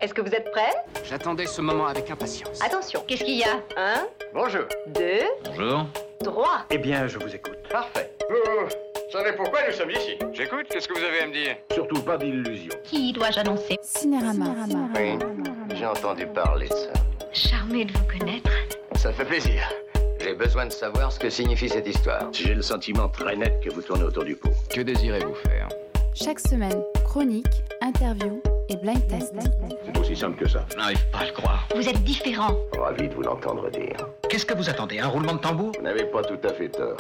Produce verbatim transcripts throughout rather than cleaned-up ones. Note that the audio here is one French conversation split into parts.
Est-ce que vous êtes prêts? J'attendais ce moment avec impatience. Attention, qu'est-ce qu'il y a? Un, Bonjour. deux, Bonjour. trois. Eh bien, je vous écoute. Parfait. Vous savez pourquoi nous sommes ici? J'écoute, qu'est-ce que vous avez à me dire? Surtout pas d'illusions. Qui dois-je annoncer? Cinérama. Oui, j'ai entendu parler de ça. Charmée de vous connaître. Ça fait plaisir. J'ai besoin de savoir ce que signifie cette histoire. J'ai le sentiment très net que vous tournez autour du pot. Que désirez-vous faire? Chaque semaine, chronique, interview et blind test. C'est aussi simple que ça. Je n'arrive pas à le croire. Vous êtes différent. Ravi de vous l'entendre dire. Qu'est-ce que vous attendez? Un roulement de tambour? Vous n'avez pas tout à fait tort.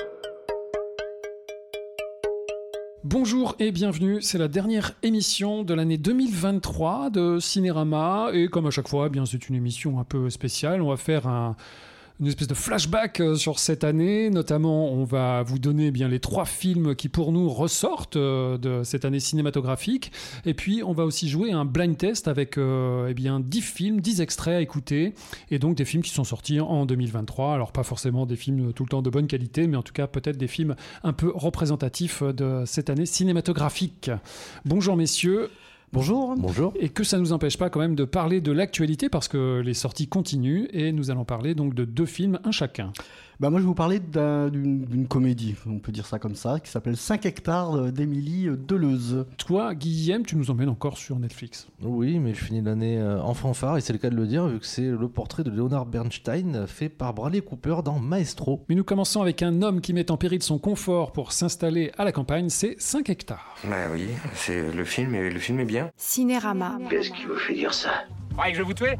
Bonjour et bienvenue, c'est la dernière émission de l'année deux mille vingt-trois de Cinérama et comme à chaque fois, eh bien c'est une émission un peu spéciale, on va faire un... une espèce de flashback sur cette année. Notamment, on va vous donner eh bien les trois films qui pour nous ressortent de cette année cinématographique. Et puis, on va aussi jouer un blind test avec euh, eh bien dix films, dix extraits à écouter. Et donc des films qui sont sortis en deux mille vingt-trois. Alors pas forcément des films tout le temps de bonne qualité, mais en tout cas peut-être des films un peu représentatifs de cette année cinématographique. Bonjour messieurs. Bonjour. Bonjour. Et que ça ne nous empêche pas quand même de parler de l'actualité parce que les sorties continuent et nous allons parler donc de deux films, un chacun. Bah moi je vais vous parler d'un, d'une, d'une comédie, on peut dire ça comme ça, qui s'appelle cinq hectares d'Émilie Deleuze. Toi, Guillaume, tu nous emmènes encore sur Netflix. Oui, mais je finis l'année en fanfare et c'est le cas de le dire vu que c'est le portrait de Leonard Bernstein fait par Bradley Cooper dans Maestro. Mais nous commençons avec un homme qui met en péril son confort pour s'installer à la campagne, c'est cinq hectares. Bah oui, c'est le film et le film est bien. Cinérama. Qu'est-ce qui vous fait dire ça? Vous croyez que je vais vous tuer?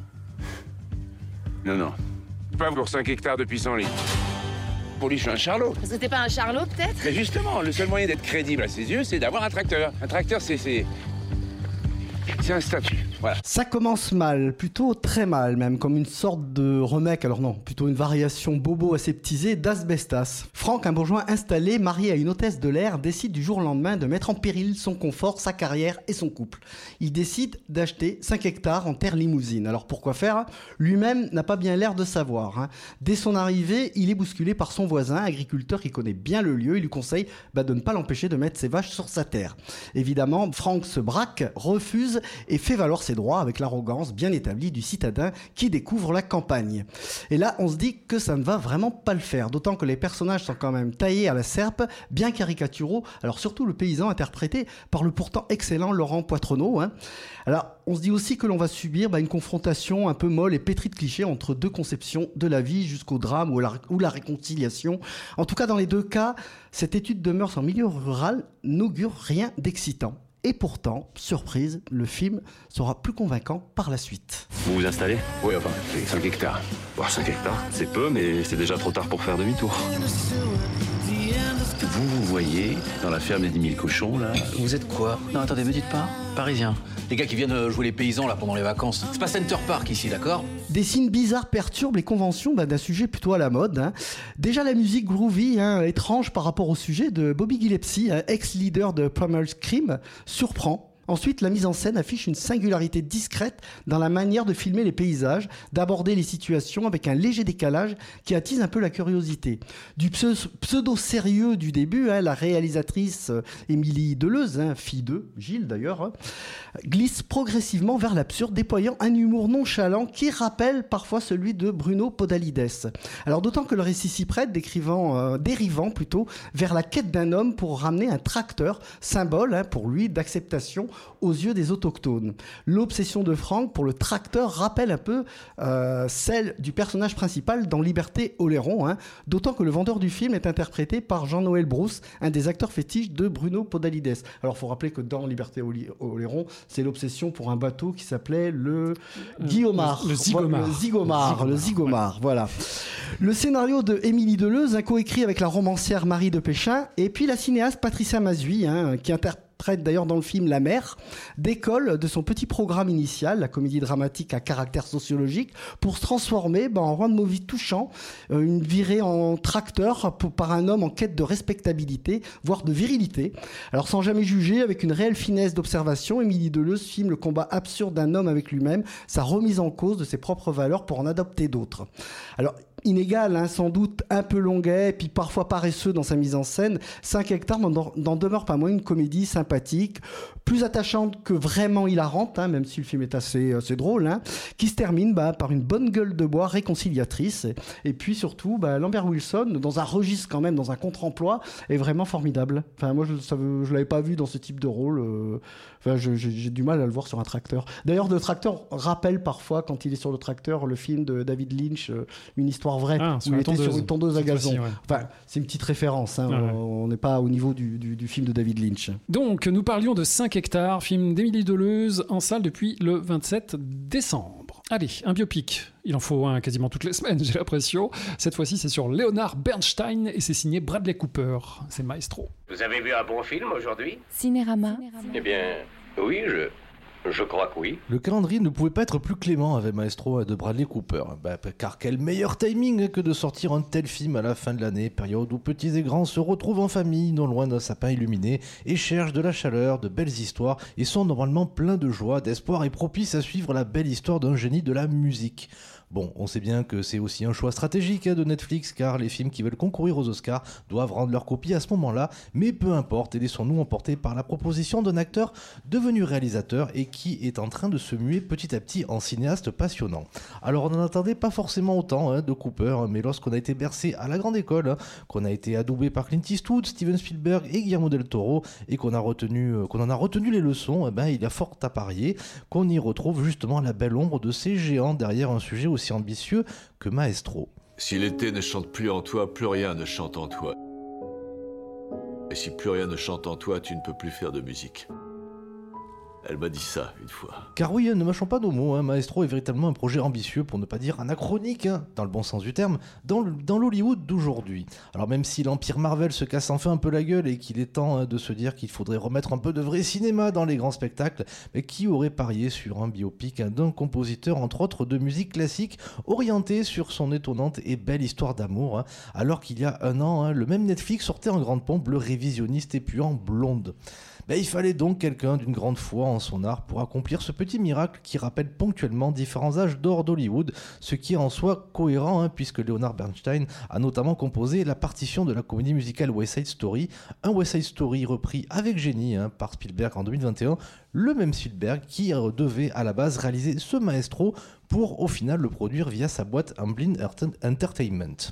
Non, non. Pas pour cinq hectares de pissenlit. Pour lui, je suis un charlot. Parce que t'es pas un charlot, peut-être? Mais justement, le seul moyen d'être crédible à ses yeux, c'est d'avoir un tracteur. Un tracteur, c'est... c'est... C'est un statut, voilà. Ça commence mal, plutôt très mal même, comme une sorte de remake, alors non, plutôt une variation bobo aseptisée d'Asbestas. Franck, un bourgeois installé, marié à une hôtesse de l'air, décide du jour au lendemain de mettre en péril son confort, sa carrière et son couple. Il décide d'acheter cinq hectares en terre limousine. Alors pourquoi faire? Lui-même n'a pas bien l'air de savoir. Hein. Dès son arrivée, il est bousculé par son voisin, agriculteur qui connaît bien le lieu. Il lui conseille bah, de ne pas l'empêcher de mettre ses vaches sur sa terre. Évidemment, Franck se braque, refuse et fait valoir ses droits avec l'arrogance bien établie du citadin qui découvre la campagne. Et là, on se dit que ça ne va vraiment pas le faire, d'autant que les personnages sont quand même taillés à la serpe, bien caricaturaux, alors surtout le paysan interprété par le pourtant excellent Laurent Poitrenaud. Hein. Alors, on se dit aussi que l'on va subir bah, une confrontation un peu molle et pétrie de clichés entre deux conceptions de la vie jusqu'au drame ou la, ou la réconciliation. En tout cas, dans les deux cas, cette étude de mœurs en milieu rural n'augure rien d'excitant. Et pourtant, surprise, le film sera plus convaincant par la suite. Vous vous installez? Oui, enfin, c'est cinq hectares. Bon, cinq hectares, c'est peu, mais c'est déjà trop tard pour faire demi-tour. Vous vous voyez dans la ferme des dix mille cochons, là? Vous êtes quoi? Non, attendez, me dites pas. Parisien. Les gars qui viennent jouer les paysans, là, pendant les vacances. C'est pas Center Park, ici, d'accord? Des signes bizarres perturbent les conventions bah, d'un sujet plutôt à la mode. Hein. Déjà la musique groovy, hein, étrange par rapport au sujet de Bobby Gillespie, hein, ex-leader de Primal Scream, surprend. Ensuite, la mise en scène affiche une singularité discrète dans la manière de filmer les paysages, d'aborder les situations avec un léger décalage qui attise un peu la curiosité. Du pseudo-sérieux du début, hein, la réalisatrice euh, Émilie Deleuze, hein, fille de Gilles d'ailleurs, hein, glisse progressivement vers l'absurde, déployant un humour nonchalant qui rappelle parfois celui de Bruno Podalides. Alors d'autant que le récit s'y prête, décrivant, euh, dérivant plutôt vers la quête d'un homme pour ramener un tracteur, symbole hein, pour lui d'acceptation aux yeux des autochtones. L'obsession de Franck pour le tracteur rappelle un peu euh, celle du personnage principal dans Liberté Oléron, hein, d'autant que le vendeur du film est interprété par Jean-Noël Brousse, un des acteurs fétiches de Bruno Podalides. Alors il faut rappeler que dans Liberté Oléron, c'est l'obsession pour un bateau qui s'appelait le Guillaumard. Le, le Zigomar. Le Zigomar, le Zigomar, ouais. Voilà. Le scénario de Émilie Deleuze, un coécrit avec la romancière Marie de Péchin, et puis la cinéaste Patricia Mazui, hein, qui interprète traite d'ailleurs dans le film La Mère, décolle de son petit programme initial, la comédie dramatique à caractère sociologique, pour se transformer ben, en road movie touchant, euh, une virée en tracteur pour, par un homme en quête de respectabilité, voire de virilité. Alors sans jamais juger, avec une réelle finesse d'observation, Émilie Deleuze filme le combat absurde d'un homme avec lui-même, sa remise en cause de ses propres valeurs pour en adopter d'autres. Alors inégal, hein, sans doute un peu longuet, puis parfois paresseux dans sa mise en scène, cinq hectares n'en, n'en demeure pas moins une comédie sympathique sympathique, plus attachante que vraiment hilarante, hein, même si le film est assez, assez drôle, hein, qui se termine bah, par une bonne gueule de bois réconciliatrice. Et, et puis surtout, bah, Lambert Wilson, dans un registre quand même, dans un contre-emploi, est vraiment formidable. Enfin, moi, je ne l'avais pas vu dans ce type de rôle. Euh, enfin, je, j'ai, j'ai du mal à le voir sur un tracteur. D'ailleurs, le tracteur rappelle parfois, quand il est sur le tracteur, le film de David Lynch, euh, Une histoire vraie, ah, où il était sur une tondeuse à gazon. Fois-ci, ouais. Enfin, c'est une petite référence. Hein, ah, ouais. On n'est pas au niveau du, du, du film de David Lynch. Donc, nous parlions de cinq hectares, film d'Émilie Deleuze, en salle depuis le vingt-sept décembre. Allez, un biopic. Il en faut un quasiment toutes les semaines, j'ai l'impression. Cette fois-ci, c'est sur Leonard Bernstein et c'est signé Bradley Cooper. C'est Maestro. Vous avez vu un bon film aujourd'hui ? Cinérama. Eh bien, oui, je... Je crois que oui. Le calendrier ne pouvait pas être plus clément avec Maestro de Bradley Cooper. Bah, car quel meilleur timing que de sortir un tel film à la fin de l'année, période où petits et grands se retrouvent en famille, non loin d'un sapin illuminé, et cherchent de la chaleur, de belles histoires, et sont normalement pleins de joie, d'espoir et propices à suivre la belle histoire d'un génie de la musique. Bon, on sait bien que c'est aussi un choix stratégique hein, de Netflix, car les films qui veulent concourir aux Oscars doivent rendre leur copie à ce moment-là, mais peu importe, et laissons-nous emporter par la proposition d'un acteur devenu réalisateur et qui est en train de se muer petit à petit en cinéaste passionnant. Alors on n'en attendait pas forcément autant hein, de Cooper, mais lorsqu'on a été bercé à la grande école, hein, qu'on a été adoubé par Clint Eastwood, Steven Spielberg et Guillermo del Toro, et qu'on, a retenu, euh, qu'on en a retenu les leçons, eh ben, il y a fort à parier qu'on y retrouve justement la belle ombre de ces géants derrière un sujet aussi ambitieux que Maestro. Si l'été ne chante plus en toi, plus rien ne chante en toi. Et si plus rien ne chante en toi, tu ne peux plus faire de musique. Elle m'a dit ça une fois. Car oui, ne mâchons pas nos mots, hein, Maestro est véritablement un projet ambitieux, pour ne pas dire anachronique, hein, dans le bon sens du terme, dans, le, dans l'Hollywood d'aujourd'hui. Alors même si l'empire Marvel se casse enfin un peu la gueule et qu'il est temps hein, de se dire qu'il faudrait remettre un peu de vrai cinéma dans les grands spectacles, mais qui aurait parié sur un biopic hein, d'un compositeur, entre autres de musique classique, orienté sur son étonnante et belle histoire d'amour, hein, alors qu'il y a un an, hein, le même Netflix sortait en grande pompe le révisionniste et puant Blonde. Ben, il fallait donc quelqu'un d'une grande foi en son art pour accomplir ce petit miracle qui rappelle ponctuellement différents âges d'or d'Hollywood, ce qui est en soi cohérent hein, puisque Leonard Bernstein a notamment composé la partition de la comédie musicale West Side Story, un West Side Story repris avec génie hein, par Spielberg en deux mille vingt et un, le même Spielberg qui devait à la base réaliser ce Maestro pour au final le produire via sa boîte Amblin Entertainment.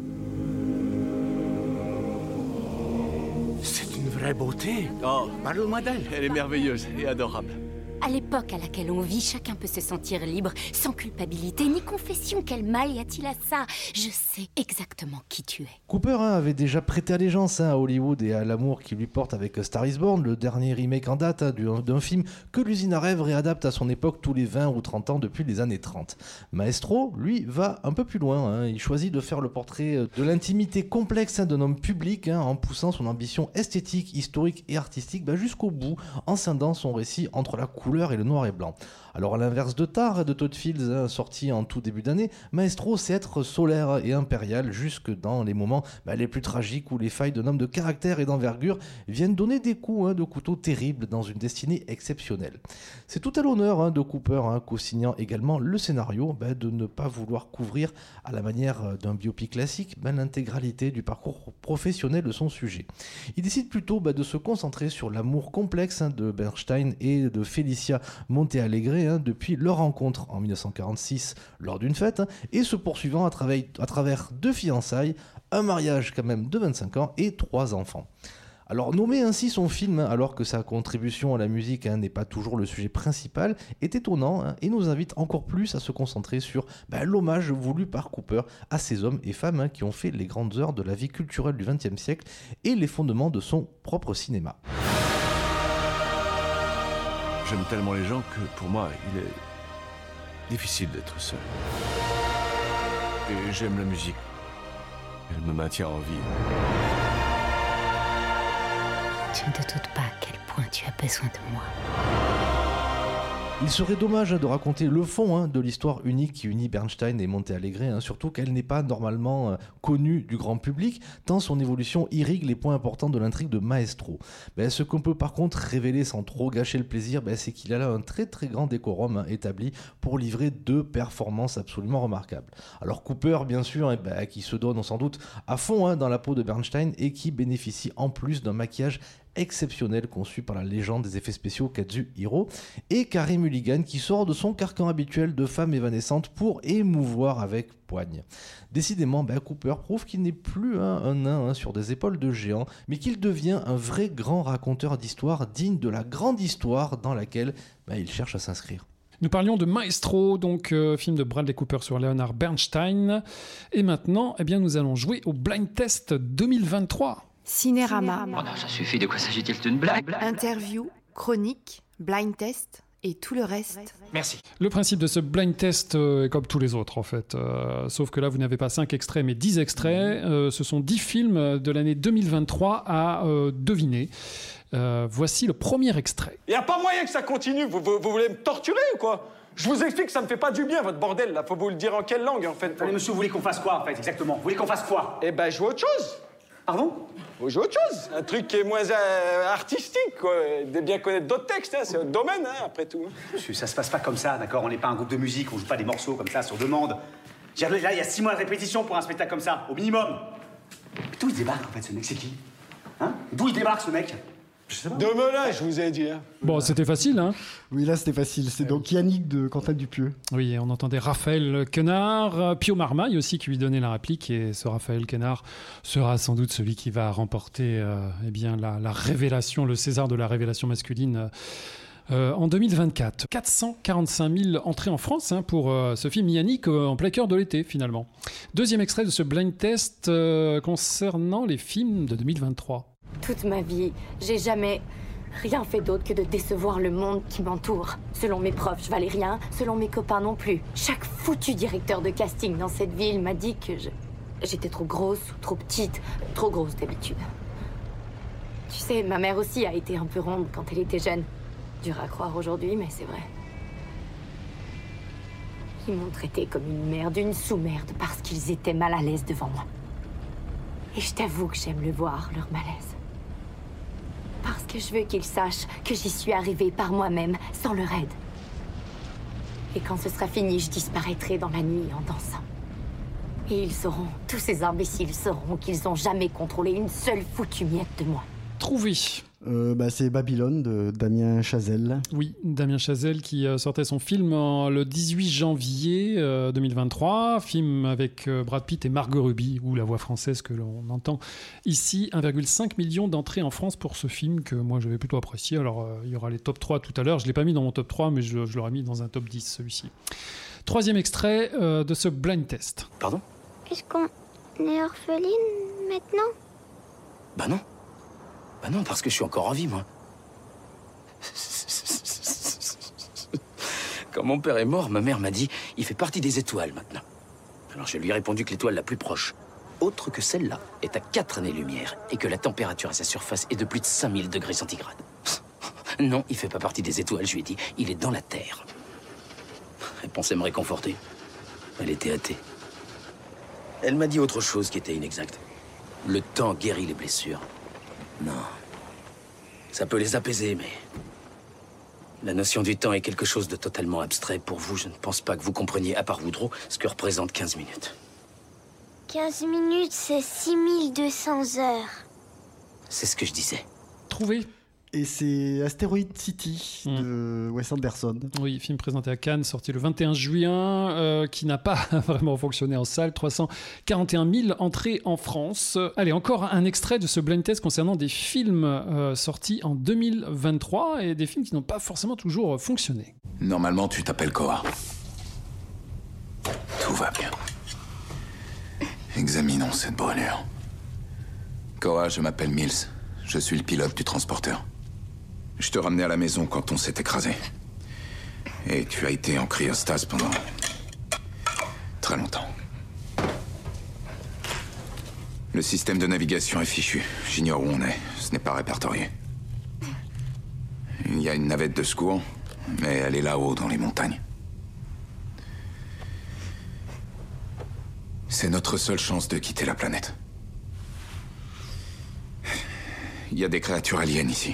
C'est une vraie beauté. Oh, parle-moi d'elle. Elle est merveilleuse et adorable. À l'époque à laquelle on vit, chacun peut se sentir libre, sans culpabilité ni confession. Quel mal y a-t-il à ça ? Je sais exactement qui tu es. Cooper hein, avait déjà prêté allégeance hein, à Hollywood et à l'amour qu'il lui porte avec Star is Born, le dernier remake en date hein, d'un, d'un film que l'usine à rêve réadapte à son époque tous les vingt ou trente ans depuis les années trente. Maestro, lui, va un peu plus loin. Hein. Il choisit de faire le portrait de l'intimité complexe hein, d'un homme public hein, en poussant son ambition esthétique, historique et artistique bah, jusqu'au bout, en scindant son récit entre la couleur et le noir et blanc. Alors à l'inverse de Tar de Todd Fields, hein, sorti en tout début d'année, Maestro sait être solaire et impérial jusque dans les moments bah, les plus tragiques où les failles d'un homme de caractère et d'envergure viennent donner des coups hein, de couteau terribles dans une destinée exceptionnelle. C'est tout à l'honneur hein, de Cooper, hein, co-signant également le scénario, bah, de ne pas vouloir couvrir à la manière d'un biopic classique bah, l'intégralité du parcours professionnel de son sujet. Il décide plutôt bah, de se concentrer sur l'amour complexe hein, de Bernstein et de Felicia Montealegre hein, depuis leur rencontre en dix-neuf cent quarante-six lors d'une fête hein, et se poursuivant à, travers, à travers deux fiançailles, un mariage quand même de vingt-cinq ans et trois enfants. Alors nommer ainsi son film, alors que sa contribution à la musique hein, n'est pas toujours le sujet principal, est étonnant hein, et nous invite encore plus à se concentrer sur bah, l'hommage voulu par Cooper à ces hommes et femmes hein, qui ont fait les grandes heures de la vie culturelle du vingtième siècle et les fondements de son propre cinéma. J'aime tellement les gens que pour moi, il est difficile d'être seul. Et j'aime la musique. Elle me maintient en vie. Tu ne te doutes pas à quel point tu as besoin de moi. Il serait dommage de raconter le fond hein, de l'histoire unique qui unit Bernstein et Montealegre, hein, surtout qu'elle n'est pas normalement euh, connue du grand public, tant son évolution irrigue les points importants de l'intrigue de Maestro. Ben, ce qu'on peut par contre révéler sans trop gâcher le plaisir, ben, c'est qu'il a là un très très grand décorum hein, établi pour livrer deux performances absolument remarquables. Alors Cooper, bien sûr, hein, ben, qui se donne sans doute à fond hein, dans la peau de Bernstein et qui bénéficie en plus d'un maquillage exceptionnel conçu par la légende des effets spéciaux Kazuhiro, et Carey Mulligan qui sort de son carcan habituel de femme évanescente pour émouvoir avec poigne. Décidément, ben Cooper prouve qu'il n'est plus hein, un nain hein, sur des épaules de géant, mais qu'il devient un vrai grand raconteur d'histoire digne de la grande histoire dans laquelle ben, il cherche à s'inscrire. Nous parlions de Maestro, donc euh, film de Bradley Cooper sur Leonard Bernstein. Et maintenant, eh bien, nous allons jouer au Blind Test deux mille vingt-trois. Cinérama. Oh non, ça suffit, de quoi s'agit-il? C'est une blague? Interview, chronique, blind test et tout le reste. Merci. Le principe de ce blind test euh, est comme tous les autres en fait, euh, sauf que là vous n'avez pas cinq extraits mais dix extraits. Euh, ce sont dix films de l'année deux mille vingt-trois à euh, deviner. Euh, voici le premier extrait. Il n'y a pas moyen que ça continue, vous, vous, vous voulez me torturer ou quoi? Je vous explique que ça me fait pas du bien votre bordel là, faut vous le dire en quelle langue en fait? Allez monsieur, vous voulez qu'on fasse quoi en fait exactement? Vous voulez qu'on fasse quoi? Eh ben jouer autre chose. Pardon? Faut jouer autre chose, un truc qui est moins euh, artistique, quoi. De bien connaître d'autres textes, hein. C'est votre domaine, hein, après tout. Monsieur, ça se passe pas comme ça, d'accord? On n'est pas un groupe de musique, on joue pas des morceaux comme ça sur demande. Là, il y a six mois de répétition pour un spectacle comme ça, au minimum. Mais d'où il débarque en fait, ce mec? C'est qui? Hein? D'où il débarque ce mec? Je sais pas. De Melun, je vous ai dit. Hein. Bon, c'était facile, hein? Oui, là, c'était facile. C'est donc Yannick de Quentin Dupieux. Oui, on entendait Raphaël Quenard, Pio Marmaille aussi qui lui donnait la réplique, et ce Raphaël Quenard sera sans doute celui qui va remporter euh, eh bien, la, la révélation, le César de la révélation masculine euh, en deux mille vingt-quatre. quatre cent quarante-cinq mille entrées en France hein, pour euh, ce film Yannick euh, en plein cœur de l'été finalement. Deuxième extrait de ce blind test euh, concernant les films de deux mille vingt-trois. Toute ma vie, j'ai jamais rien fait d'autre que de décevoir le monde qui m'entoure. Selon mes profs, je valais rien, selon mes copains non plus. Chaque foutu directeur de casting dans cette ville m'a dit que je... j'étais trop grosse ou trop petite, trop grosse d'habitude. Tu sais, ma mère aussi a été un peu ronde quand elle était jeune. Dur à croire aujourd'hui, mais c'est vrai. Ils m'ont traitée comme une merde, une sous-merde, parce qu'ils étaient mal à l'aise devant moi. Et je t'avoue que j'aime le voir, leur malaise. Parce que je veux qu'ils sachent que j'y suis arrivée par moi-même, sans leur aide. Et quand ce sera fini, je disparaîtrai dans la nuit en dansant. Et ils sauront, tous ces imbéciles sauront qu'ils n'ont jamais contrôlé une seule foutue miette de moi. Trouvé. Euh, bah, c'est Babylone de Damien Chazelle. Oui, Damien Chazelle qui euh, sortait son film en, le dix-huit janvier euh, deux mille vingt-trois, film avec euh, Brad Pitt et Margot Robbie, ou la voix française que l'on entend ici. un virgule cinq million d'entrées en France pour ce film que moi j'avais plutôt apprécié. Alors euh, il y aura les top trois tout à l'heure, je ne l'ai pas mis dans mon top trois mais je, je l'aurais mis dans un top dix celui-ci. Troisième extrait euh, de ce blind test. Pardon? Est-ce qu'on est orpheline maintenant? Bah non. Bah non, parce que je suis encore en vie, moi. Quand mon père est mort, ma mère m'a dit « Il fait partie des étoiles, maintenant. » Alors je lui ai répondu que l'étoile la plus proche, autre que celle-là, est à quatre années-lumière et que la température à sa surface est de plus de cinq mille degrés centigrades. Non, il fait pas partie des étoiles, je lui ai dit. Il est dans la Terre. Elle pensait me réconforter. Elle était athée. Elle m'a dit autre chose qui était inexacte. Le temps guérit les blessures. Non. Ça peut les apaiser, mais... La notion du temps est quelque chose de totalement abstrait. Pour vous, je ne pense pas que vous compreniez, à part Woodrow, ce que représente quinze minutes. quinze minutes, c'est six mille deux cents heures. C'est ce que je disais. Trouvé. Et c'est Asteroid City mmh. de Wes Anderson. Oui, film présenté à Cannes, sorti le vingt et un juin, euh, qui n'a pas vraiment fonctionné en salle. trois cent quarante et un mille entrées en France. Allez, encore un extrait de ce blind test concernant des films euh, sortis en deux mille vingt-trois et des films qui n'ont pas forcément toujours fonctionné. Normalement, tu t'appelles Koa. Tout va bien. Examinons cette brûlure. Koa, je m'appelle Mills. Je suis le pilote du transporteur. Je te ramenais à la maison quand on s'est écrasé. Et tu as été en cryostase pendant... très longtemps. Le système de navigation est fichu. J'ignore où on est. Ce n'est pas répertorié. Il y a une navette de secours, mais elle est là-haut dans les montagnes. C'est notre seule chance de quitter la planète. Il y a des créatures aliens ici.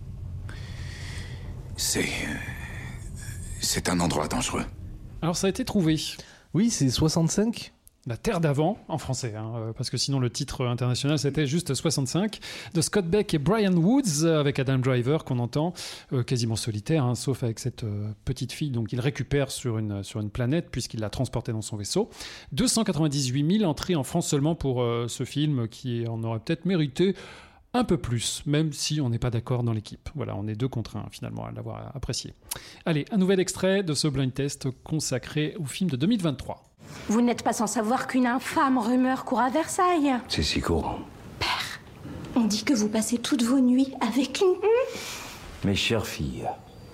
C'est... C'est un endroit dangereux. Alors ça a été trouvé. Oui, c'est soixante-cinq. La Terre d'avant, en français, hein, euh, parce que sinon le titre international c'était juste soixante-cinq, de Scott Beck et Brian Woods, avec Adam Driver qu'on entend, euh, quasiment solitaire, hein, sauf avec cette euh, petite fille donc il récupère sur une, sur une planète puisqu'il l'a transportée dans son vaisseau. deux cent quatre-vingt-dix-huit mille entrées en France seulement pour euh, ce film qui en aurait peut-être mérité un peu plus, même si on n'est pas d'accord dans l'équipe. Voilà, on est deux contre un finalement à l'avoir apprécié. Allez, un nouvel extrait de ce blind test consacré au film de deux mille vingt-trois. Vous n'êtes pas sans savoir qu'une infâme rumeur court à Versailles. C'est si courant. Père, on dit que vous passez toutes vos nuits avec une... Mes chères filles,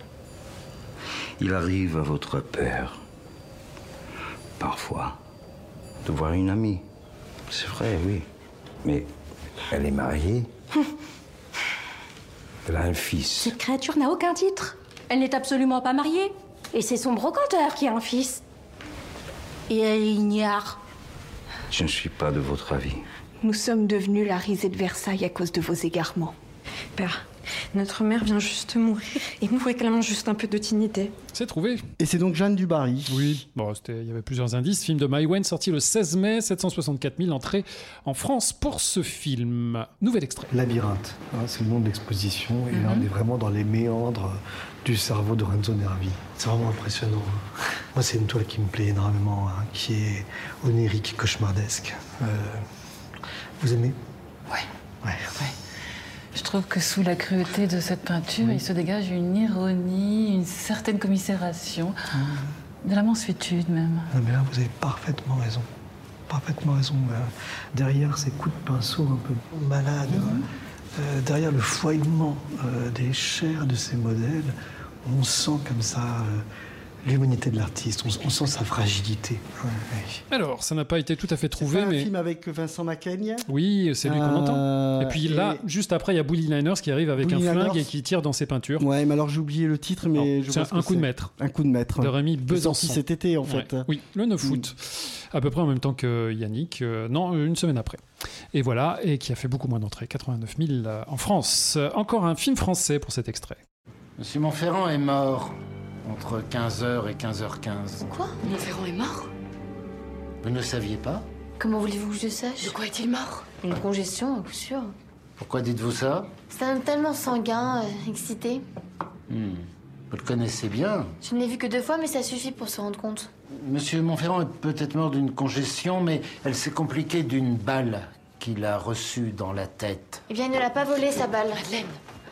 il arrive à votre père, parfois, de voir une amie. C'est vrai, oui. Mais elle est mariée. Elle a un fils. Cette créature n'a aucun titre. Elle n'est absolument pas mariée. Et c'est son brocanteur qui a un fils. Et elle ignore. Je ne suis pas de votre avis. Nous sommes devenus la risée de Versailles à cause de vos égarements. Père, notre mère vient juste de mourir et nous réclamons juste un peu de dignité. C'est trouvé. Et c'est donc Jeanne du Barry. Oui, bon, il y avait plusieurs indices. Film de Maïwenn sorti le seize mai, sept cent soixante-quatre mille entrées en France pour ce film. Nouvel extrait. Labyrinthe, hein, c'est le nom de l'exposition. Et Mm-hmm. là, on est vraiment dans les méandres du cerveau de Renzo Nervi. C'est vraiment impressionnant. Hein. Moi, c'est une toile qui me plaît énormément, hein, qui est onirique, cauchemardesque. Euh, vous aimez? Ouais. Ouais. ouais. Je trouve que sous la cruauté de cette peinture, oui. il se dégage une ironie, une certaine commisération, mmh. de la mansuétude même. Non, mais là, vous avez parfaitement raison. Parfaitement raison. Euh, derrière ces coups de pinceau un peu malades, mmh. euh, derrière le foilement euh, des chairs de ces modèles, on sent comme ça euh, l'humanité de l'artiste, on, on sent sa fragilité. Ouais, ouais. Alors, ça n'a pas été tout à fait trouvé, c'est pas mais... un film avec Vincent Macaigne. Oui, c'est lui qu'on euh... entend. Et puis là, et... juste après, il y a Bully Liners qui arrive avec Bully un flingue Liners. Et qui tire dans ses peintures. Ouais, mais alors j'ai oublié le titre, mais... Non, je c'est vois un que coup c'est. de maître. Un coup de maître. De Rémi Besançon. Sorti cet été, en fait. Ouais. Oui, le neuf août. Mm. À peu près en même temps que Yannick. Euh, non, une semaine après. Et voilà, et qui a fait beaucoup moins d'entrées, quatre-vingt-neuf mille euh, en France. Euh, encore un film français pour cet extrait. Monsieur Montferrand est mort entre quinze heures et quinze heures quinze. Quoi? Montferrand est mort? Vous ne saviez pas? Comment voulez-vous que je sache? De quoi est-il mort? Une congestion, à coup sûr. Pourquoi dites-vous ça? C'est un homme tellement sanguin, euh, excité. Hmm. Vous le connaissez bien? Je ne l'ai vu que deux fois, mais ça suffit pour se rendre compte. Monsieur Montferrand est peut-être mort d'une congestion, mais elle s'est compliquée d'une balle qu'il a reçue dans la tête. Eh bien, il ne l'a pas volée, sa balle. Madeleine.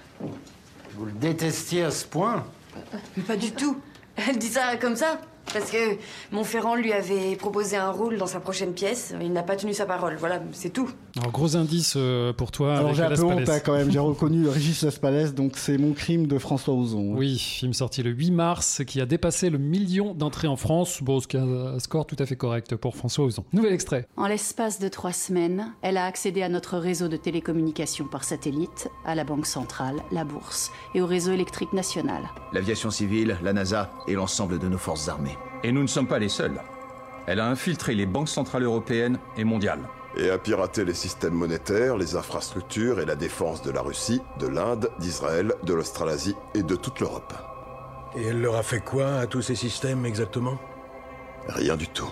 Vous le détestiez à ce point? Mais pas du tout. Elle dit ça comme ça. Parce que Montferrand lui avait proposé un rôle dans sa prochaine pièce. Il n'a pas tenu sa parole. Voilà, c'est tout. Alors, gros indice euh, pour toi. Alors, avec j'ai un Las peu Palais. honte hein, quand même. J'ai reconnu Régis Laspalès, donc c'est Mon crime de François Ozon. Oui, film sorti le huit mars qui a dépassé le million d'entrées en France. Bon, ce qui est un score tout à fait correct pour François Ozon. Nouvel extrait. En l'espace de trois semaines, elle a accédé à notre réseau de télécommunications par satellite, à la Banque centrale, la Bourse et au réseau électrique national. L'aviation civile, la NASA et l'ensemble de nos forces armées. Et nous ne sommes pas les seuls. Elle a infiltré les banques centrales européennes et mondiales. Et a piraté les systèmes monétaires, les infrastructures et la défense de la Russie, de l'Inde, d'Israël, de l'Australasie et de toute l'Europe. Et elle leur a fait quoi à tous ces systèmes exactement? Rien du tout.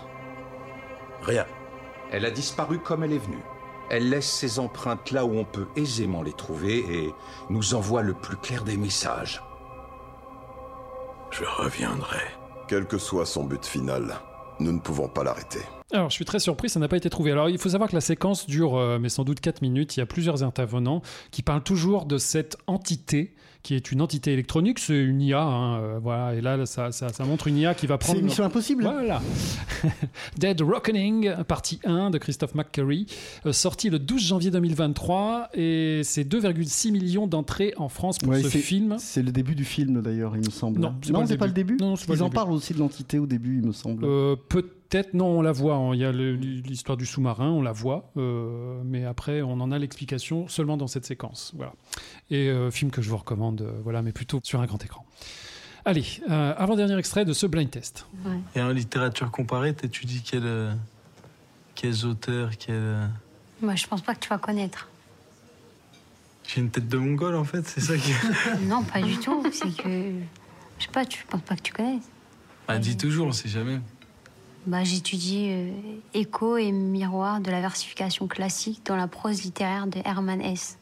Rien. Elle a disparu comme elle est venue. Elle laisse ses empreintes là où on peut aisément les trouver et nous envoie le plus clair des messages. Je reviendrai. Quel que soit son but final, nous ne pouvons pas l'arrêter. Alors, je suis très surpris, ça n'a pas été trouvé. Alors, il faut savoir que la séquence dure, euh, mais sans doute quatre minutes. Il y a plusieurs intervenants qui parlent toujours de cette entité, qui est une entité électronique. C'est une I A, hein, euh, voilà. Et là, ça, ça, ça montre une I A qui va prendre... C'est Mission Impossible. Voilà. Dead Reckoning, partie un de Christophe McQuarrie, euh, sorti le douze janvier deux mille vingt-trois. Et c'est deux virgule six millions d'entrées en France pour ouais, ce c'est, film. C'est le début du film, d'ailleurs, il me semble. Non, c'est non, pas, c'est le pas le début. Non, c'est pas Ils le en début. parlent aussi de l'entité au début, il me semble. Euh, peut-être, non, on la voit. Hein. Il y a le, l'histoire du sous-marin, on la voit. Euh, mais après, on en a l'explication seulement dans cette séquence. Voilà. Et euh, film que je vous recommande, euh, voilà, mais plutôt sur un grand écran. Allez, euh, avant-dernier extrait de ce blind test. Ouais. Et en littérature comparée, t'étudies quel, euh, quels auteurs, quel... Euh... Moi, je pense pas que tu vas connaître. J'ai une tête de mongol, en fait, c'est ça qui... Non, pas du tout. C'est que... Je sais pas, tu penses pas que tu connais. Bah, dis toujours, on sait jamais. Bah, j'étudie euh, écho et miroir de la versification classique dans la prose littéraire de Hermann Hesse.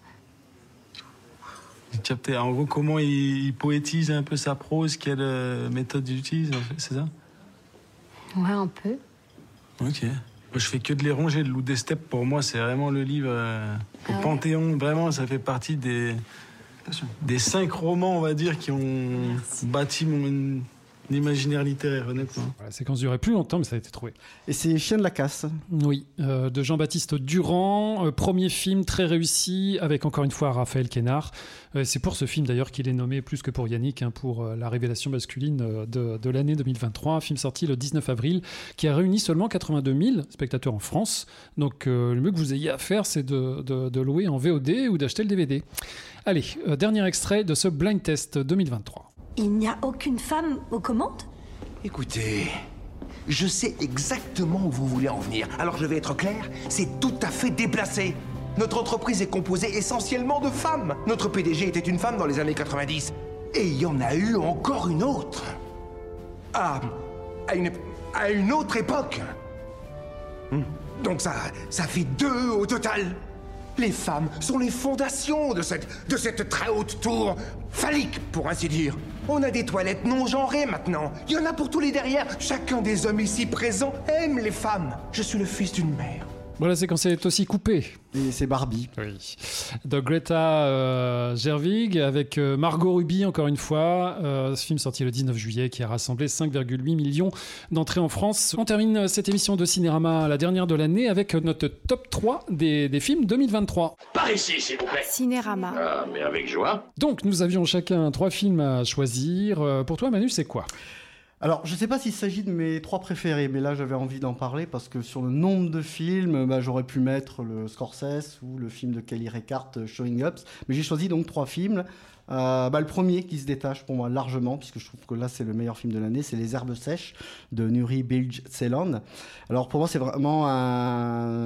J'ai capté. En gros, comment il, il poétise un peu sa prose, quelle euh, méthode il utilise, en fait, c'est ça? Ouais, un peu. Ok. Je fais que de les ronger. Le Loup des Steppes, pour moi, c'est vraiment le livre euh, au Ah ouais. Panthéon. Vraiment, ça fait partie des, des cinq romans, on va dire, qui ont Merci. bâti mon, mon imaginaire littéraire, honnêtement. La séquence durait plus longtemps, mais ça a été trouvé. Et c'est Chien de la casse. Oui, euh, de Jean-Baptiste Durand. Euh, premier film très réussi, avec encore une fois Raphaël Quénard. Euh, c'est pour ce film d'ailleurs qu'il est nommé, plus que pour Yannick, hein, pour euh, la révélation masculine euh, de, de l'année deux mille vingt-trois. Un film sorti le dix-neuf avril, qui a réuni seulement quatre-vingt-deux mille spectateurs en France. Donc euh, le mieux que vous ayez à faire, c'est de, de, de louer en V O D ou d'acheter le D V D. Allez, euh, dernier extrait de ce Blind Test deux mille vingt-trois. Il n'y a aucune femme aux commandes? Écoutez, je sais exactement où vous voulez en venir. Alors je vais être clair, c'est tout à fait déplacé. Notre entreprise est composée essentiellement de femmes. Notre P D G était une femme dans les années quatre-vingt-dix. Et il y en a eu encore une autre. À, à, une, à une autre époque. Donc ça, ça fait deux au total. Les femmes sont les fondations de cette, de cette très haute tour phallique, pour ainsi dire. On a des toilettes non genrées maintenant. Il y en a pour tous les derrières. Chacun des hommes ici présents aime les femmes. Je suis le fils d'une mère. Bon, la séquence est aussi coupée. Et c'est Barbie. Oui. De Greta euh, Gerwig avec euh, Margot Ruby, encore une fois. Euh, ce film sorti le dix-neuf juillet qui a rassemblé cinq virgule huit millions d'entrées en France. On termine cette émission de Cinérama, la dernière de l'année, avec notre top trois des, des films deux mille vingt-trois. Par ici, s'il vous plaît. Cinérama. Ah, mais avec joie. Donc, nous avions chacun trois films à choisir. Euh, pour toi, Manu, c'est quoi ? Alors, je ne sais pas s'il s'agit de mes trois préférés, mais là, j'avais envie d'en parler parce que sur le nombre de films, bah, j'aurais pu mettre le Scorsese ou le film de Kelly Reichardt, Showing Up. Mais j'ai choisi donc trois films. Euh, bah, le premier qui se détache pour moi largement, puisque je trouve que là c'est le meilleur film de l'année, c'est Les Herbes Sèches de Nuri Bilge Ceylan. Alors pour moi c'est vraiment un...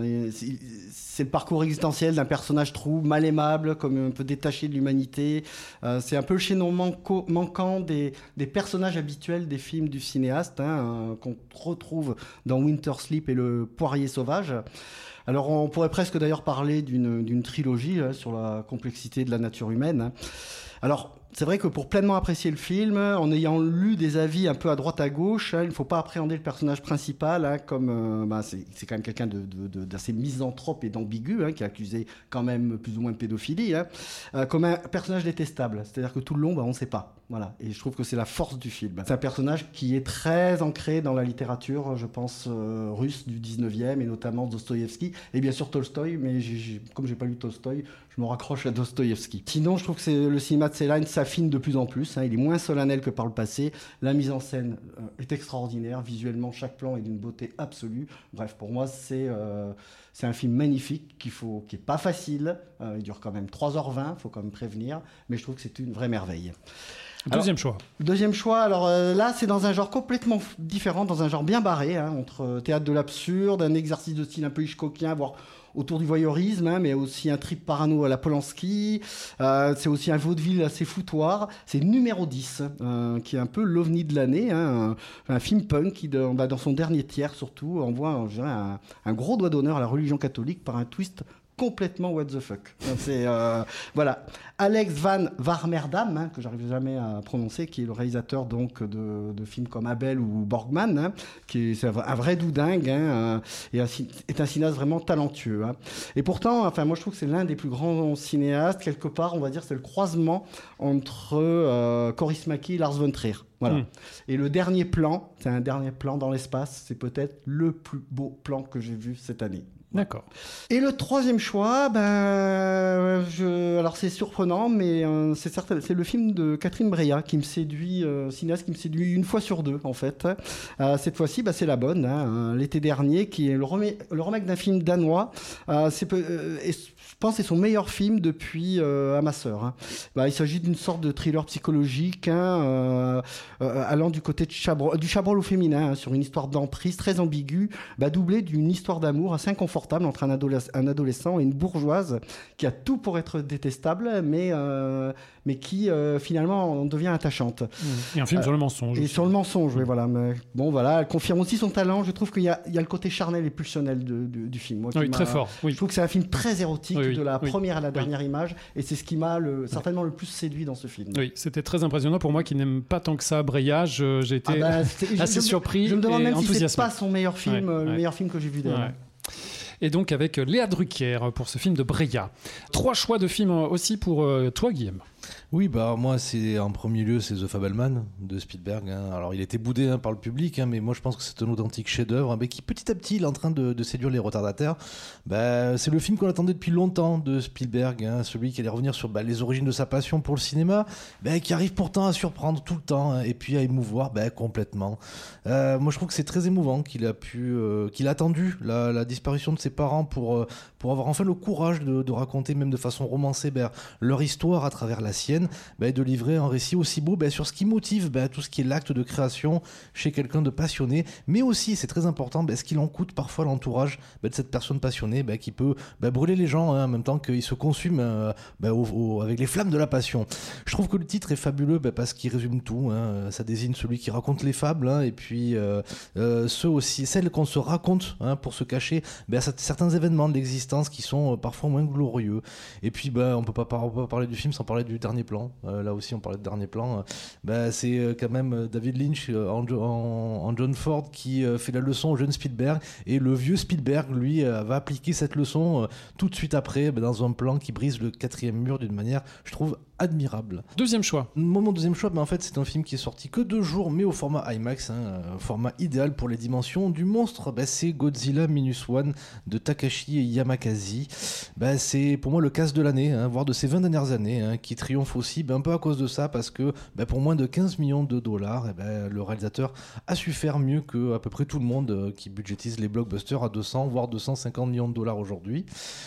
c'est le parcours existentiel d'un personnage trou, mal aimable, comme un peu détaché de l'humanité. Euh, c'est un peu le chaînon manco... manquant des... des personnages habituels des films du cinéaste, hein, euh, qu'on retrouve dans Winter Sleep et Le Poirier Sauvage. Alors on pourrait presque d'ailleurs parler d'une, d'une trilogie hein, sur la complexité de la nature humaine. Hein. Alors c'est vrai que pour pleinement apprécier le film, en ayant lu des avis un peu à droite à gauche, hein, il ne faut pas appréhender le personnage principal hein, comme euh, bah, c'est, c'est quand même quelqu'un de, de, de, d'assez misanthrope et d'ambigu, hein, qui est accusé quand même plus ou moins de pédophilie, hein, euh, comme un personnage détestable. C'est-à-dire que tout le long, bah, on ne sait pas. Voilà. Et je trouve que c'est la force du film. C'est un personnage qui est très ancré dans la littérature, je pense, euh, russe du dix-neuvième, et notamment Dostoïevski, et bien sûr Tolstoï, mais j'ai, j'ai, comme je n'ai pas lu Tolstoï, je me raccroche à Dostoïevski. Sinon, je trouve que c'est, le cinéma de Ceylan s'affine de plus en plus. Hein, il est moins solennel que par le passé. La mise en scène euh, est extraordinaire. Visuellement, chaque plan est d'une beauté absolue. Bref, pour moi, c'est, euh, c'est un film magnifique qu'il faut, qui n'est pas facile. Euh, il dure quand même trois heures vingt, il faut quand même prévenir. Mais je trouve que c'est une vraie merveille. Deuxième alors, choix. Deuxième choix, alors euh, là c'est dans un genre complètement différent, dans un genre bien barré, hein, entre euh, théâtre de l'absurde, un exercice de style un peu hitchcockien, voire autour du voyeurisme, hein, mais aussi un trip parano à la Polanski, euh, c'est aussi un vaudeville assez foutoir, c'est Numéro dix, euh, qui est un peu l'ovni de l'année, hein, un, un film punk qui, dans, bah, dans son dernier tiers surtout, envoie je dirais, un, un gros doigt d'honneur à la religion catholique par un twist complètement what the fuck. C'est, euh, voilà. Alex Van Warmerdam, hein, que j'arrive jamais à prononcer, qui est le réalisateur donc de, de films comme Abel ou Borgman, hein, qui est, c'est un vrai doudingue, hein, et un, est un cinéaste vraiment talentueux. Hein. Et pourtant, enfin, moi je trouve que c'est l'un des plus grands cinéastes, quelque part, on va dire, c'est le croisement entre euh, Kaurismäki et Lars von Trier. Voilà. Mmh. Et le dernier plan, c'est un dernier plan dans l'espace, c'est peut-être le plus beau plan que j'ai vu cette année. D'accord. Et le troisième choix, ben, je, alors c'est surprenant, mais euh, c'est certain, c'est le film de Catherine Breillat qui me séduit, euh, cinéaste qui me séduit une fois sur deux en fait. Euh, cette fois-ci, ben, c'est la bonne. Hein, l'été dernier, qui est le remake, le remake d'un film danois. Euh, c'est, euh, et, je pense que c'est son meilleur film depuis euh, À ma sœur. Hein. Bah, il s'agit d'une sorte de thriller psychologique, hein, euh, euh, allant du côté de Chabrol, du Chabrol au féminin, hein, sur une histoire d'emprise très ambiguë, bah, doublée d'une histoire d'amour assez inconfortable inconfortable entre un, adoles- un adolescent et une bourgeoise qui a tout pour être détestable, mais, euh, mais qui euh, finalement en devient attachante. Et un film euh, sur le mensonge. Et aussi. sur le mensonge, oui, voilà. Mais, bon, voilà, elle confirme aussi son talent. Je trouve qu'il y a, il y a le côté charnel et pulsionnel de, de, du film. Moi, oui, m'a, très fort. Oui. Je trouve que c'est un film très érotique, oui, oui, de la oui, première à la oui. dernière image, et c'est ce qui m'a le, certainement le plus séduit dans ce film. Oui, c'était très impressionnant pour moi qui n'aime pas tant que ça Breya. Je, j'ai été ah bah, assez je, surpris. Je me demande et même enthousiasmé. si c'est pas son meilleur film, ouais, le ouais. meilleur film que j'ai vu d'elle. Ouais. Et donc avec Léa Drucker pour ce film de Breya. Trois choix de films aussi pour euh, toi, Guillaume. Oui, bah moi, c'est en premier lieu, c'est The Fabelman de Spielberg. Hein. Alors, il était boudé hein, par le public, hein, mais moi, je pense que c'est un authentique chef-d'œuvre, hein, mais qui petit à petit, il est en train de, de séduire les retardataires. Bah, c'est le film qu'on attendait depuis longtemps de Spielberg, hein, celui qui allait revenir sur bah, les origines de sa passion pour le cinéma, bah, qui arrive pourtant à surprendre tout le temps hein, et puis à émouvoir bah, complètement. Euh, moi, je trouve que c'est très émouvant qu'il a pu, euh, qu'il a attendu la, la disparition de ses parents pour euh, pour avoir enfin le courage de, de raconter, même de façon romancée, bah, leur histoire à travers la sienne. Bah, de livrer un récit aussi beau bah, sur ce qui motive bah, tout ce qui est l'acte de création chez quelqu'un de passionné, mais aussi, c'est très important, bah, ce qu'il en coûte parfois l'entourage bah, de cette personne passionnée bah, qui peut bah, brûler les gens hein, en même temps qu'il se consume euh, bah, au, au, avec les flammes de la passion. Je trouve que le titre est fabuleux bah, parce qu'il résume tout, hein. Ça désigne celui qui raconte les fables hein, et puis euh, euh, ceux aussi, celles qu'on se raconte hein, pour se cacher bah, certains événements de l'existence qui sont euh, parfois moins glorieux. Et puis bah, on peut pas, par- on peut pas parler du film sans parler du dernier plan. Euh, là aussi on parlait de dernier plan, euh, bah, c'est euh, quand même David Lynch euh, en, en, en John Ford qui euh, fait la leçon au jeune Spielberg, et le vieux Spielberg lui euh, va appliquer cette leçon euh, tout de suite après bah, dans un plan qui brise le quatrième mur d'une manière, je trouve, admirable. Deuxième choix. Mon, mon deuxième choix, bah, en fait c'est un film qui est sorti que deux jours mais au format IMAX, hein, un format idéal pour les dimensions du monstre. Bah, c'est Godzilla Minus One de Takashi Yamakazi. Bah, c'est pour moi le casse de l'année, hein, voire de ces vingt dernières années, hein, qui triomphe aussi ben, un peu à cause de ça, parce que ben, pour moins de quinze millions de dollars, eh ben, le réalisateur a su faire mieux que à peu près tout le monde euh, qui budgétise les blockbusters à deux cents voire deux cent cinquante millions de dollars aujourd'hui.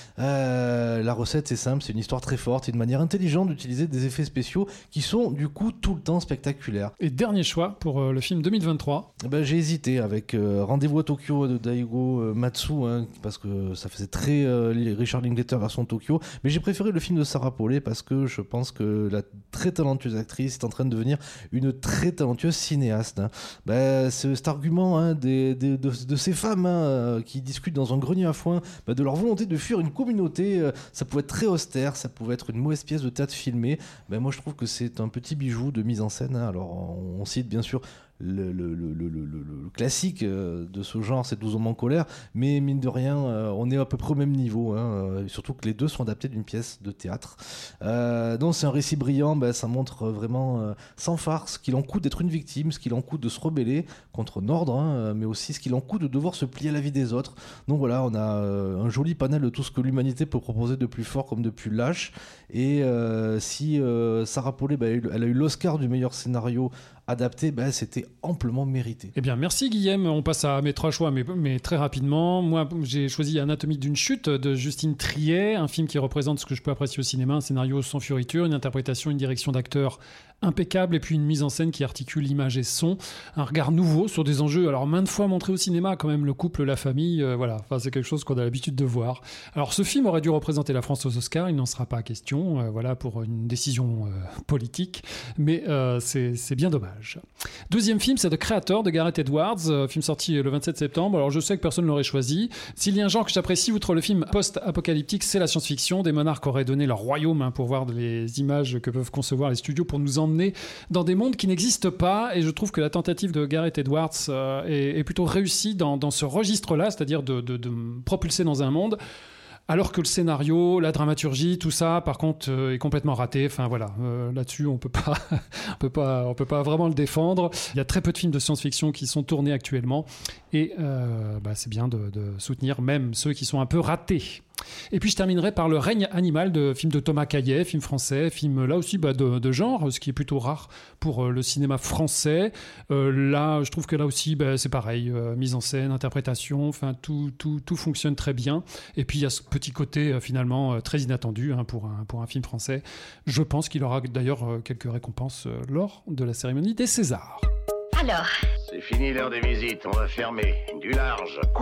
Euh, la recette c'est simple, c'est une histoire très forte, c'est une manière intelligente d'utiliser des effets spéciaux qui sont du coup tout le temps spectaculaires. Et dernier choix pour euh, le film deux mille vingt-trois. Ben, j'ai hésité avec euh, Rendez-vous à Tokyo de Daigo euh, Matsu, hein, parce que ça faisait très euh, Richard Linklater version Tokyo, mais j'ai préféré le film de Sarah Polley parce que je pense que la très talentueuse actrice est en train de devenir une très talentueuse cinéaste. Hein. Ben, ce, cet argument hein, des, des, de, de ces femmes hein, qui discutent dans un grenier à foin ben, de leur volonté de fuir une communauté, euh, ça pouvait être très austère, ça pouvait être une mauvaise pièce de théâtre filmée. Ben, moi je trouve que c'est un petit bijou de mise en scène. Hein. Alors on, on cite bien sûr Le, le, le, le, le, le classique de ce genre, c'est douze hommes en colère, mais mine de rien, on est à peu près au même niveau, hein, surtout que les deux sont adaptés d'une pièce de théâtre. Euh, donc c'est un récit brillant, ben, ça montre vraiment euh, sans farce ce qu'il en coûte d'être une victime, ce qu'il en coûte de se rebeller contre Nordre, hein, mais aussi ce qu'il en coûte de devoir se plier à la vie des autres. Donc voilà, on a euh, un joli panel de tout ce que l'humanité peut proposer de plus fort comme de plus lâche, et euh, si euh, Sarah Polley, ben, elle a eu l'Oscar du meilleur scénario adapté, ben, c'était amplement mérité. Eh bien, merci Guillaume. On passe à mes trois choix, mais, mais très rapidement. Moi, j'ai choisi Anatomie d'une chute de Justine Triet, un film qui représente ce que je peux apprécier au cinéma, un scénario sans fioriture, une interprétation, une direction d'acteur impeccable, et puis une mise en scène qui articule image et son, un regard nouveau sur des enjeux, alors maintes fois montrés au cinéma, quand même, le couple, la famille, euh, voilà, enfin, c'est quelque chose qu'on a l'habitude de voir. Alors ce film aurait dû représenter la France aux Oscars, il n'en sera pas question, euh, voilà, pour une décision euh, politique, mais euh, c'est, c'est bien dommage. Deuxième film, c'est The Creator de Gareth Edwards, euh, film sorti le vingt-sept septembre, alors je sais que personne ne l'aurait choisi. S'il y a un genre que j'apprécie, outre le film post-apocalyptique, c'est la science-fiction. Des monarques auraient donné leur royaume hein, pour voir les images que peuvent concevoir les studios pour nous emmener dans des mondes qui n'existent pas, et je trouve que la tentative de Gareth Edwards euh, est, est plutôt réussie dans, dans ce registre-là, c'est-à-dire de, de, de me propulser dans un monde, alors que le scénario, la dramaturgie, tout ça, par contre, euh, est complètement raté. Enfin voilà, euh, là-dessus, on peut pas, on peut pas, on peut pas vraiment le défendre. Il y a très peu de films de science-fiction qui sont tournés actuellement, et euh, bah, c'est bien de, de soutenir même ceux qui sont un peu ratés. Et puis je terminerai par Le règne animal, de film de Thomas Caillet, film français, film là aussi bah, de, de genre, ce qui est plutôt rare pour euh, le cinéma français. Euh, là, je trouve que là aussi, bah, c'est pareil, euh, mise en scène, interprétation, enfin tout, tout, tout fonctionne très bien. Et puis il y a ce petit côté euh, finalement euh, très inattendu hein, pour, un, pour un film français. Je pense qu'il aura d'ailleurs euh, quelques récompenses euh, lors de la cérémonie des Césars. Alors, C'est fini l'heure des visites, on va fermer. Du large. Quoi?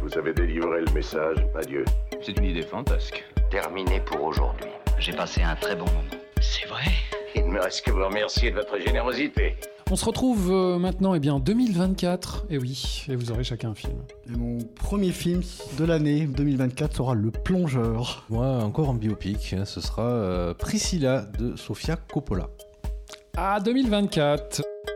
Vous avez délivré le message. Adieu. C'est une idée fantasque. Terminé pour aujourd'hui. J'ai passé un très bon moment. C'est vrai. Il ne me reste que vous remercier de votre générosité. On se retrouve euh, maintenant eh bien, en deux mille vingt-quatre, et oui, et vous aurez chacun un film. Et mon premier film de l'année deux mille vingt-quatre sera Le Plongeur. Moi, encore en biopic, ce sera euh, Priscilla de Sofia Coppola. Ah, deux mille vingt-quatre.